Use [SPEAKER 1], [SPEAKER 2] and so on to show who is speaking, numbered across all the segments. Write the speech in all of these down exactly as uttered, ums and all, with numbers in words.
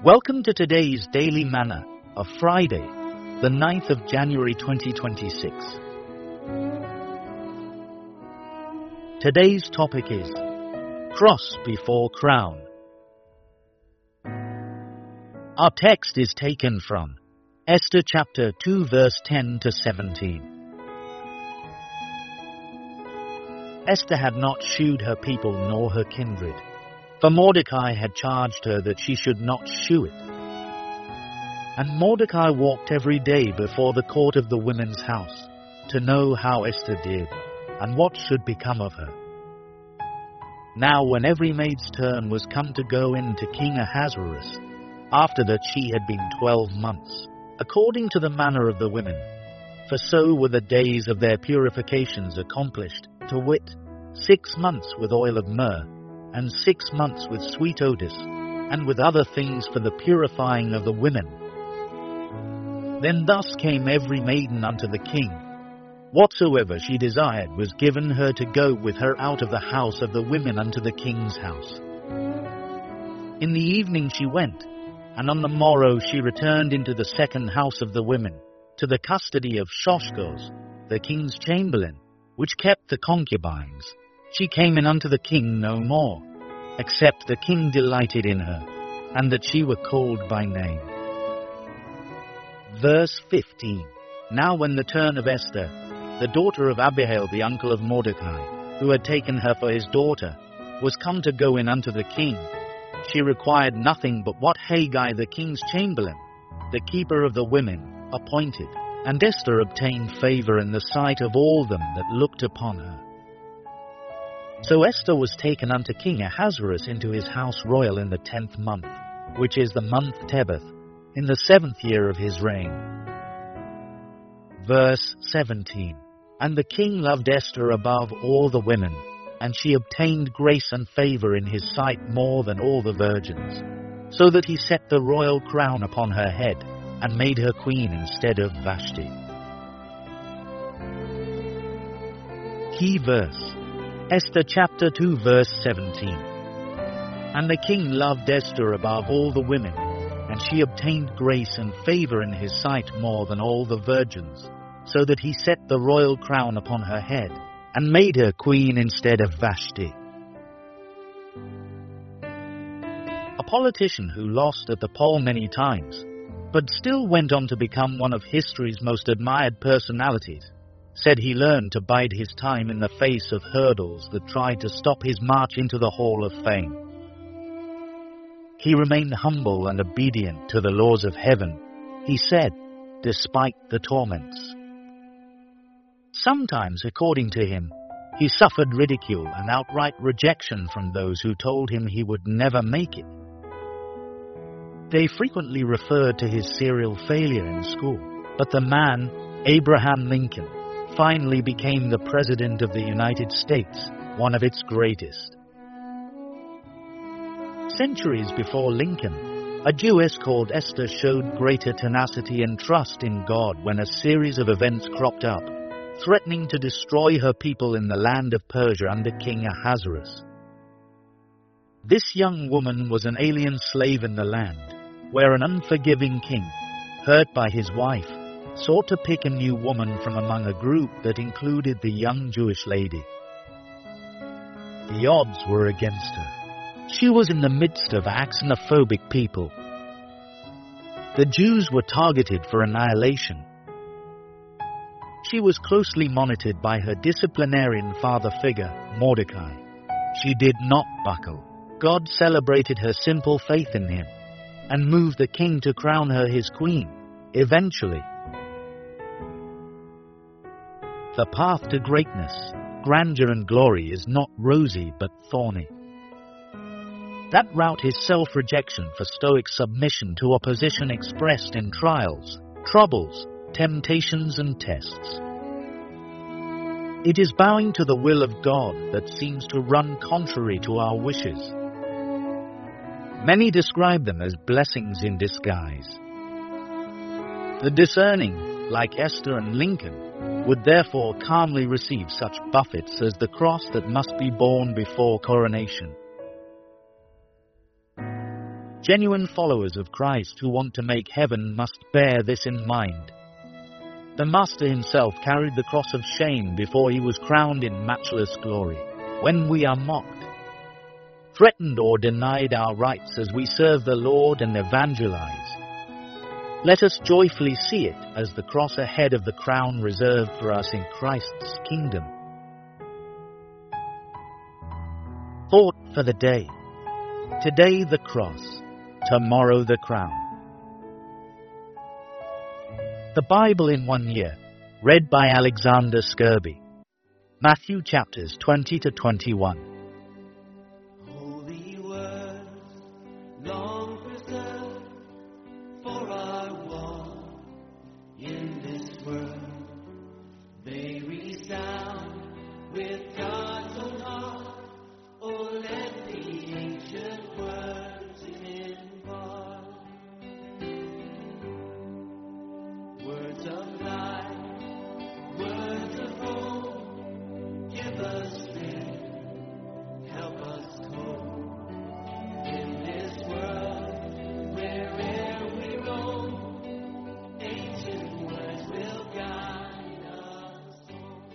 [SPEAKER 1] Welcome to today's Daily Manna of Friday, the ninth of January twenty twenty-six. Today's topic is Cross Before Crown. Our text is taken from Esther chapter two verse ten to seventeen. Esther had not shewed her people nor her kindred, for Mordecai had charged her that she should not shew it. And Mordecai walked every day before the court of the women's house, to know how Esther did, and what should become of her. Now when every maid's turn was come to go in to King Ahasuerus, after that she had been twelve months, according to the manner of the women, for so were the days of their purifications accomplished, to wit, six months with oil of myrrh, and six months with sweet odors, and with other things for the purifying of the women. Then thus came every maiden unto the king. Whatsoever she desired was given her to go with her out of the house of the women unto the king's house. In the evening she went, and on the morrow she returned into the second house of the women, to the custody of Shoshgos, the king's chamberlain, which kept the concubines. She came in unto the king no more, except the king delighted in her, and that she were called by name. Verse fifteen. Now when the turn of Esther, the daughter of Abihail the uncle of Mordecai, who had taken her for his daughter, was come to go in unto the king, she required nothing but what Haggai the king's chamberlain, the keeper of the women, appointed, and Esther obtained favor in the sight of all them that looked upon her. So Esther was taken unto King Ahasuerus into his house royal in the tenth month, which is the month Tebeth, in the seventh year of his reign. Verse seventeen. And the king loved Esther above all the women, and she obtained grace and favor in his sight more than all the virgins, so that he set the royal crown upon her head, and made her queen instead of Vashti. Key verse. Esther chapter two verse seventeen. And the king loved Esther above all the women, and she obtained grace and favor in his sight more than all the virgins, so that he set the royal crown upon her head, and made her queen instead of Vashti. A politician who lost at the poll many times, but still went on to become one of history's most admired personalities, said he learned to bide his time in the face of hurdles that tried to stop his march into the Hall of Fame. He remained humble and obedient to the laws of heaven, he said, despite the torments. Sometimes, according to him, he suffered ridicule and outright rejection from those who told him he would never make it. They frequently referred to his serial failure in school, but the man, Abraham Lincoln, finally became the President of the United States, one of its greatest. Centuries before Lincoln, a Jewess called Esther showed greater tenacity and trust in God when a series of events cropped up, threatening to destroy her people in the land of Persia under King Ahasuerus. This young woman was an alien slave in the land, where an unforgiving king, hurt by his wife, sought to pick a new woman from among a group that included the young Jewish lady. The odds were against her. She was in the midst of xenophobic people. The Jews were targeted for annihilation. She was closely monitored by her disciplinarian father figure, Mordecai. She did not buckle. God celebrated her simple faith in him, and moved the king to crown her his queen, eventually. The path to greatness, grandeur and glory is not rosy but thorny. That route is self-rejection for stoic submission to opposition expressed in trials, troubles, temptations and tests. It is bowing to the will of God that seems to run contrary to our wishes. Many describe them as blessings in disguise. The discerning, like Esther and Lincoln, would therefore calmly receive such buffets as the cross that must be borne before coronation. Genuine followers of Christ who want to make heaven must bear this in mind. The Master himself carried the cross of shame before he was crowned in matchless glory. When we are mocked, threatened or denied our rights as we serve the Lord and evangelize, let us joyfully see it as the cross ahead of the crown reserved for us in Christ's kingdom. Thought for the day. Today the cross, tomorrow the crown. The Bible in one year, read by Alexander Skirby. Matthew chapters twenty to twenty-one.
[SPEAKER 2] Holy words, long preserved for our walk in this world, they resound with God's own heart. Oh, let the ancient words impart words of life, words of hope. Give us strength, help us cope in this world, where'er we roam. Ancient words will guide us home.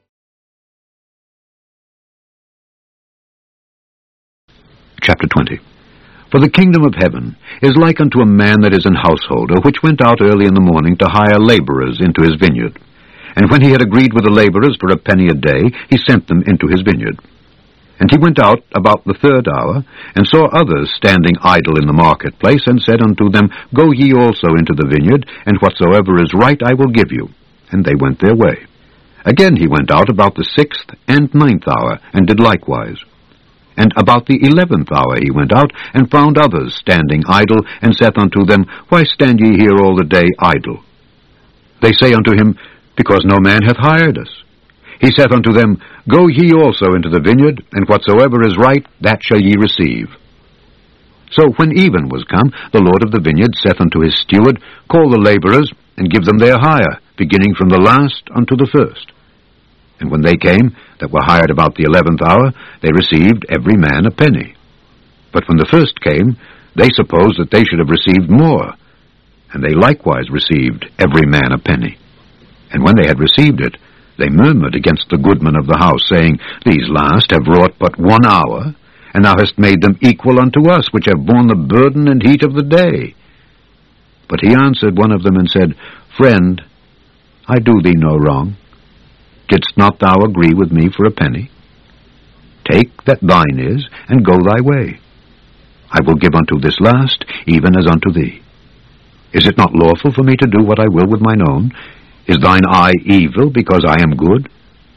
[SPEAKER 3] Chapter twenty. For the kingdom of heaven is like unto a man that is an householder, which went out early in the morning to hire laborers into his vineyard. And when he had agreed with the laborers for a penny a day, he sent them into his vineyard. And he went out about the third hour, and saw others standing idle in the marketplace, and said unto them, Go ye also into the vineyard, and whatsoever is right I will give you. And they went their way. Again he went out about the sixth and ninth hour, and did likewise. And about the eleventh hour he went out, and found others standing idle, and saith unto them, Why stand ye here all the day idle? They say unto him, Because no man hath hired us. He saith unto them, Go ye also into the vineyard, and whatsoever is right, that shall ye receive. So when even was come, the Lord of the vineyard saith unto his steward, Call the laborers, and give them their hire, beginning from the last unto the first. And when they came, that were hired about the eleventh hour, they received every man a penny. But when the first came, they supposed that they should have received more. And they likewise received every man a penny. And when they had received it, they murmured against the goodman of the house, saying, These last have wrought but one hour, and thou hast made them equal unto us, which have borne the burden and heat of the day. But he answered one of them, and said, Friend, I do thee no wrong. Didst not thou agree with me for a penny? Take that thine is, and go thy way. I will give unto this last, even as unto thee. Is it not lawful for me to do what I will with mine own? Is thine eye evil, because I am good?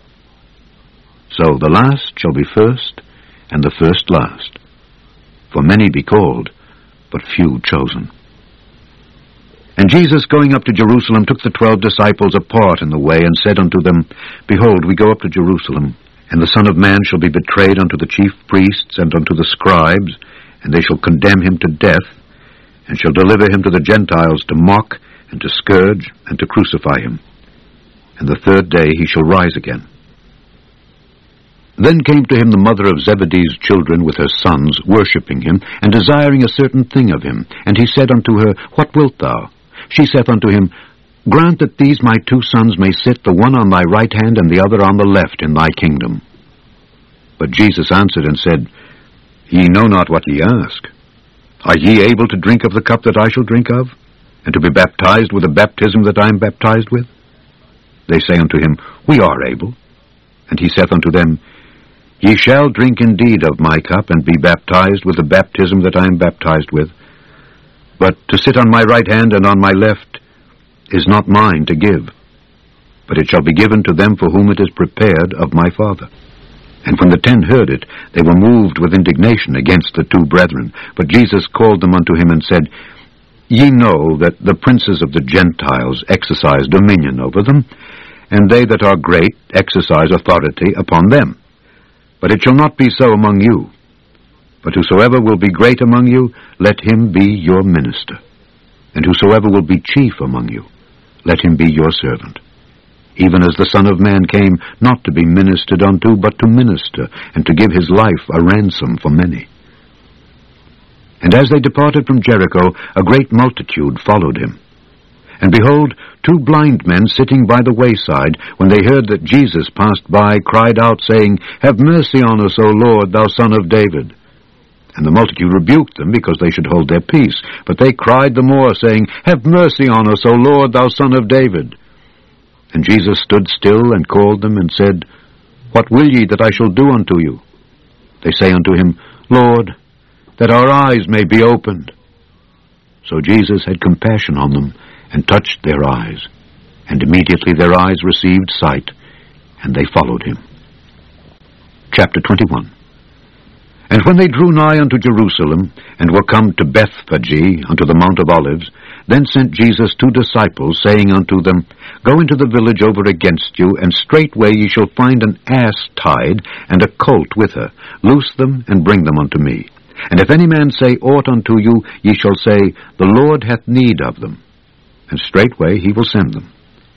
[SPEAKER 3] So the last shall be first, and the first last. For many be called, but few chosen. And Jesus, going up to Jerusalem, took the twelve disciples apart in the way, and said unto them, Behold, we go up to Jerusalem, and the Son of Man shall be betrayed unto the chief priests and unto the scribes, and they shall condemn him to death, and shall deliver him to the Gentiles to mock, and to scourge, and to crucify him. And the third day he shall rise again. Then came to him the mother of Zebedee's children with her sons, worshipping him, and desiring a certain thing of him. And he said unto her, What wilt thou? She saith unto him, Grant that these my two sons may sit, the one on thy right hand, and the other on the left, in thy kingdom. But Jesus answered and said, Ye know not what ye ask. Are ye able to drink of the cup that I shall drink of, and to be baptized with the baptism that I am baptized with? They say unto him, We are able. And he saith unto them, Ye shall drink indeed of my cup, and be baptized with the baptism that I am baptized with. But to sit on my right hand and on my left is not mine to give, but it shall be given to them for whom it is prepared of my Father. And when the ten heard it, they were moved with indignation against the two brethren. But Jesus called them unto him, and said, Ye know that the princes of the Gentiles exercise dominion over them, and they that are great exercise authority upon them. But it shall not be so among you. But whosoever will be great among you, let him be your minister. And whosoever will be chief among you, let him be your servant. Even as the Son of Man came not to be ministered unto, but to minister, and to give his life a ransom for many. And as they departed from Jericho, a great multitude followed him. And behold, two blind men sitting by the wayside, when they heard that Jesus passed by, cried out, saying, Have mercy on us, O Lord, thou Son of David. And the multitude rebuked them, because they should hold their peace. But they cried the more, saying, Have mercy on us, O Lord, thou Son of David. And Jesus stood still, and called them, and said, What will ye that I shall do unto you? They say unto him, Lord, that our eyes may be opened. So Jesus had compassion on them, and touched their eyes. And immediately their eyes received sight, and they followed him. Chapter twenty-one. And when they drew nigh unto Jerusalem, and were come to Bethphage, unto the Mount of Olives, then sent Jesus two disciples, saying unto them, Go into the village over against you, and straightway ye shall find an ass tied, and a colt with her. Loose them, and bring them unto me. And if any man say aught unto you, ye shall say, The Lord hath need of them. And straightway he will send them.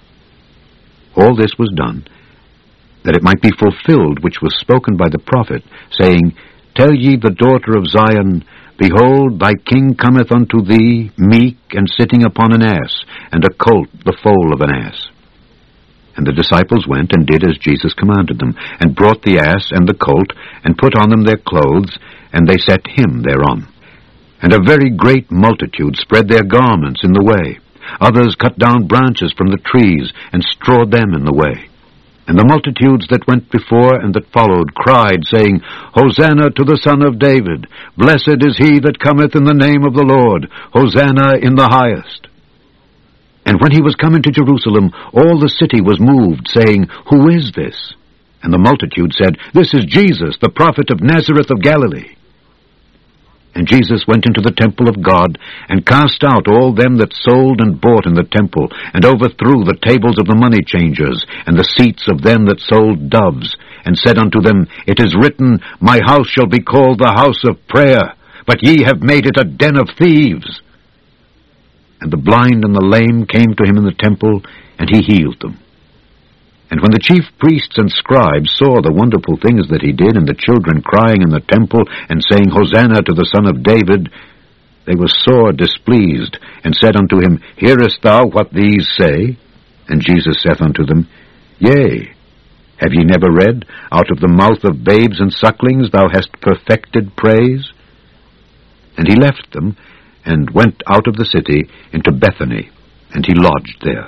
[SPEAKER 3] All this was done, that it might be fulfilled which was spoken by the prophet, saying, Tell ye the daughter of Zion, Behold, thy king cometh unto thee, meek, and sitting upon an ass, and a colt the foal of an ass. And the disciples went, and did as Jesus commanded them, and brought the ass and the colt, and put on them their clothes, and they set him thereon. And a very great multitude spread their garments in the way. Others cut down branches from the trees, and strawed them in the way. And the multitudes that went before and that followed cried, saying, Hosanna to the Son of David! Blessed is he that cometh in the name of the Lord! Hosanna in the highest! And when he was come into Jerusalem, all the city was moved, saying, Who is this? And the multitude said, This is Jesus, the prophet of Nazareth of Galilee. And Jesus went into the temple of God, and cast out all them that sold and bought in the temple, and overthrew the tables of the money changers, and the seats of them that sold doves, and said unto them, It is written, My house shall be called the house of prayer, but ye have made it a den of thieves. And the blind and the lame came to him in the temple, and he healed them. And when the chief priests and scribes saw the wonderful things that he did, and the children crying in the temple, and saying, Hosanna to the Son of David, they were sore displeased, and said unto him, Hearest thou what these say? And Jesus saith unto them, Yea, have ye never read, Out of the mouth of babes and sucklings thou hast perfected praise? And he left them, and went out of the city into Bethany, and he lodged there.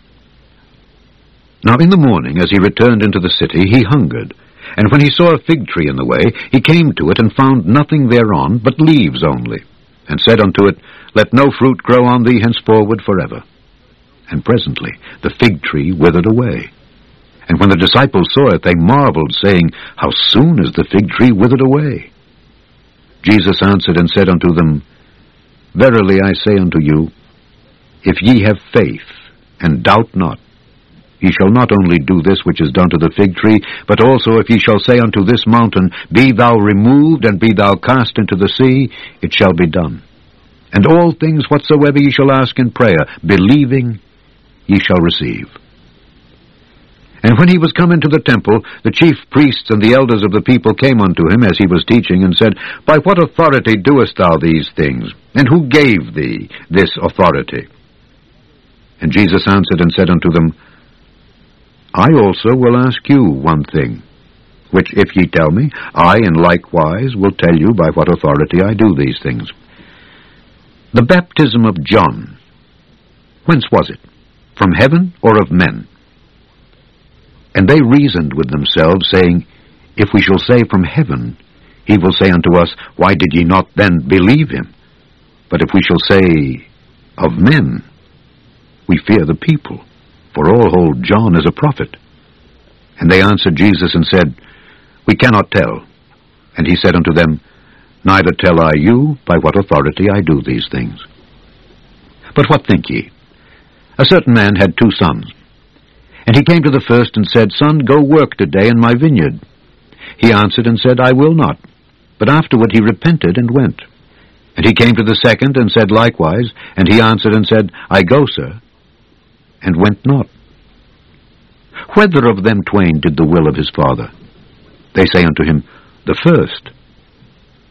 [SPEAKER 3] Now in the morning, as he returned into the city, he hungered. And when he saw a fig tree in the way, he came to it, and found nothing thereon but leaves only, and said unto it, Let no fruit grow on thee henceforward forever. And presently the fig tree withered away. And when the disciples saw it, they marveled, saying, How soon is the fig tree withered away? Jesus answered and said unto them, Verily I say unto you, if ye have faith, and doubt not, ye shall not only do this which is done to the fig tree, but also if ye shall say unto this mountain, Be thou removed, and be thou cast into the sea, it shall be done. And all things whatsoever ye shall ask in prayer, believing, ye shall receive. And when he was come into the temple, the chief priests and the elders of the people came unto him as he was teaching, and said, By what authority doest thou these things? And who gave thee this authority? And Jesus answered and said unto them, I also will ask you one thing, which if ye tell me, I in likewise will tell you by what authority I do these things. The baptism of John, whence was it? From heaven or of men? And they reasoned with themselves, saying, If we shall say from heaven, he will say unto us, Why did ye not then believe him? But if we shall say of men, we fear the people, for all hold John as a prophet. And they answered Jesus and said, We cannot tell. And he said unto them, Neither tell I you by what authority I do these things. But what think ye? A certain man had two sons. And he came to the first and said, Son, go work today in my vineyard. He answered and said, I will not. But afterward he repented and went. And he came to the second and said likewise. And he answered and said, I go, sir, and went not. Whether of them twain did the will of his father? They say unto him, The first.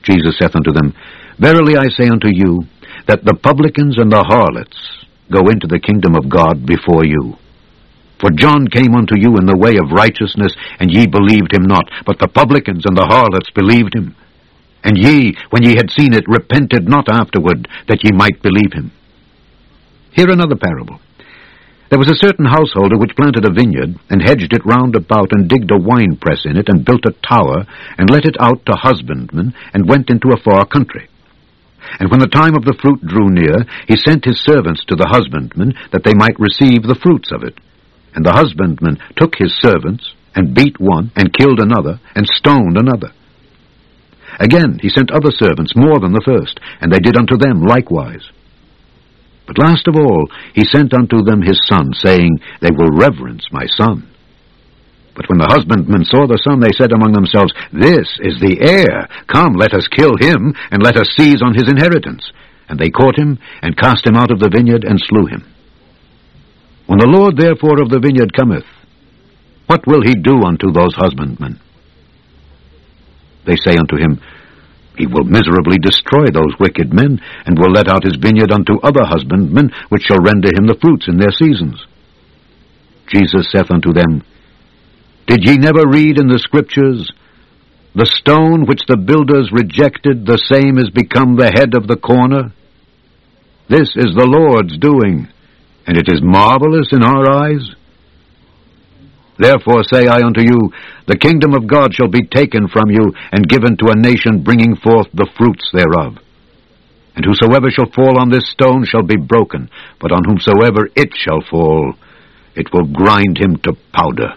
[SPEAKER 3] Jesus saith unto them, Verily I say unto you, that the publicans and the harlots go into the kingdom of God before you. For John came unto you in the way of righteousness, and ye believed him not, but the publicans and the harlots believed him. And ye, when ye had seen it, repented not afterward, that ye might believe him. Hear another parable. There was a certain householder which planted a vineyard, and hedged it round about, and digged a winepress in it, and built a tower, and let it out to husbandmen, and went into a far country. And when the time of the fruit drew near, he sent his servants to the husbandmen, that they might receive the fruits of it. And the husbandman took his servants, and beat one, and killed another, and stoned another. Again he sent other servants more than the first, and they did unto them likewise. But last of all he sent unto them his son, saying, They will reverence my son. But when the husbandmen saw the son, they said among themselves, This is the heir. Come, let us kill him, and let us seize on his inheritance. And they caught him, and cast him out of the vineyard, and slew him. When the Lord therefore of the vineyard cometh, what will he do unto those husbandmen? They say unto him, He will miserably destroy those wicked men, and will let out his vineyard unto other husbandmen, which shall render him the fruits in their seasons. Jesus saith unto them, Did ye never read in the Scriptures, The stone which the builders rejected, the same is become the head of the corner? This is the Lord's doing, and it is marvelous in our eyes. Therefore say I unto you, the kingdom of God shall be taken from you, and given to a nation bringing forth the fruits thereof. And whosoever shall fall on this stone shall be broken, but on whomsoever it shall fall, it will grind him to powder.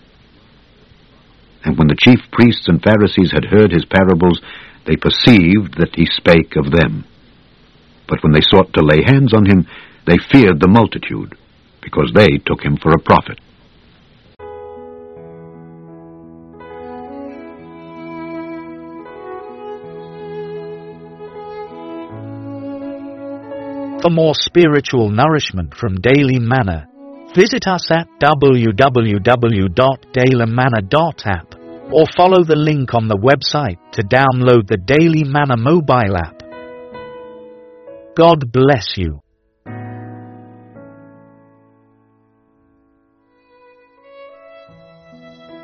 [SPEAKER 3] And when the chief priests and Pharisees had heard his parables, they perceived that he spake of them. But when they sought to lay hands on him, they feared the multitude, because they took him for a prophet.
[SPEAKER 1] For more spiritual nourishment from Daily Manna, visit us at w w w dot daily manna dot app or follow the link on the website to download the Daily Manna mobile app. God bless you.